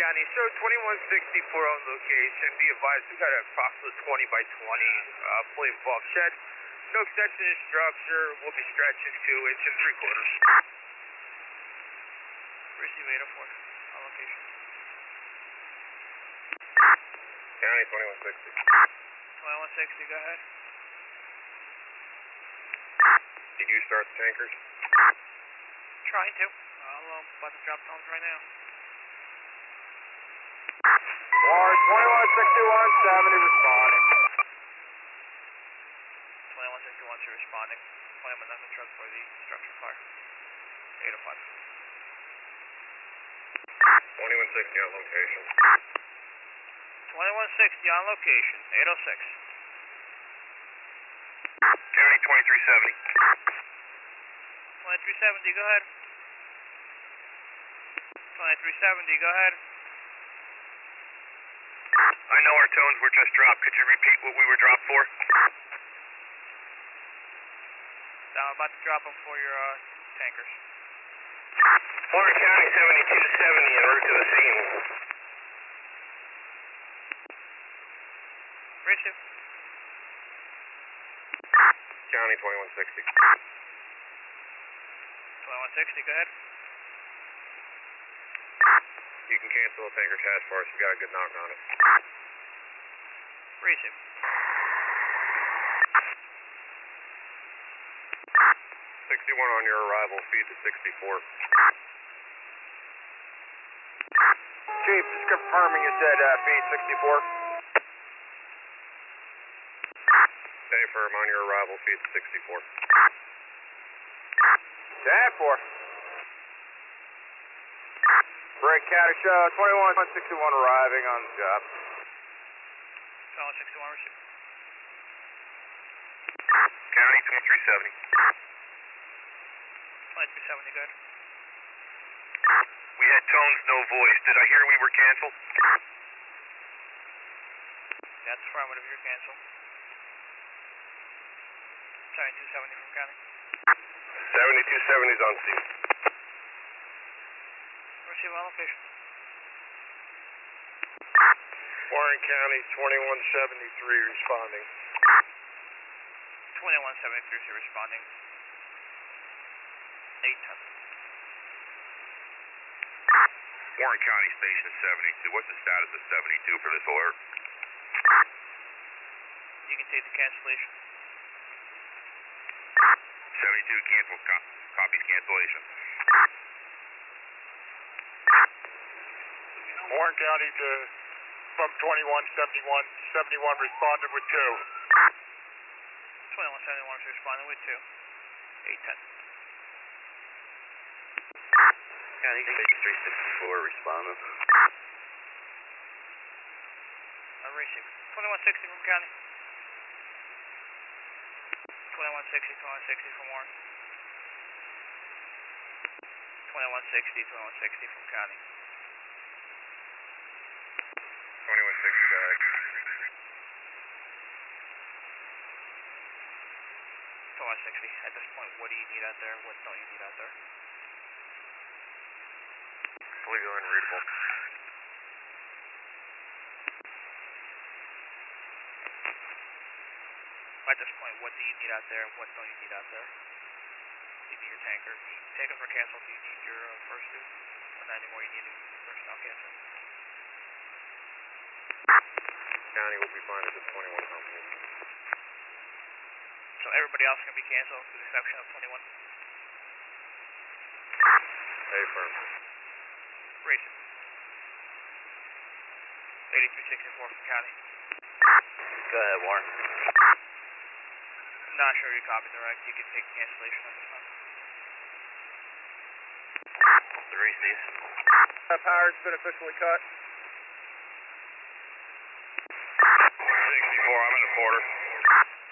County. So 2164 on location. Be advised, we got a approximate 20 by 20 plain bulk shed. No extension in structure. We'll be stretching 2 inches and 3/4. Receive 804 on location. County 2160. 2160, go ahead. Did you start the tankers? Trying to. I'm about to drop tones right now. Warren 2161, 70 responding. 2161 to responding. Plan with nothing truck for the structure fire. 805. 2160 on location. 2160 on location. 806. County 2370. 2370, go ahead. 2370, go ahead. I know our tones were just dropped. Could you repeat what we were dropped for? I'm about to drop them for your tankers. Warren County 7270 en route to the scene. Receive. County 2160. 2160, go ahead. You can cancel the tanker task force. We got a good knock on it. Receive. 61 on your arrival. Feed to 64. Chief, just confirming you said feed 64. Stay firm on your arrival. Feed to 64. 10-4. Break County show 2161 arriving on the job. 2161, receive. County 2370. 2370, go ahead. We had tones, no voice. Did I hear we were canceled? That's affirmative, you're canceled. 7270 from county. 7270's on scene. Receive on location. Warren County 2173 responding. 2173 responding. 810. Warren County Station 72. What's the status of 72 for this alert? You can take the cancellation. 72 cancel. Copies cancellation. Warren County from 2171, 71 responded with 2. 2171 is responding with 2. 810. County Station 364 responding. Receive. 2160 from county. 2160 from Warren. 2160 from county. 2160, go ahead. 2160. At this point, what do you need out there? What don't you need out there? Legal and readable. At this point, what do you need out there? What don't you need out there? You need your tankers. Tankers were canceled. Do you need your first two? Or not anymore? You need your personnel canceled. County will be fine at this 21 company. So everybody else can be canceled with the exception of 21. Stay firm. Receive. 8364 from county. Go ahead, Warren. I'm not sure you copied the right. You can take cancellation at this time. The receive. Power's been officially cut. 64, I'm in the quarter.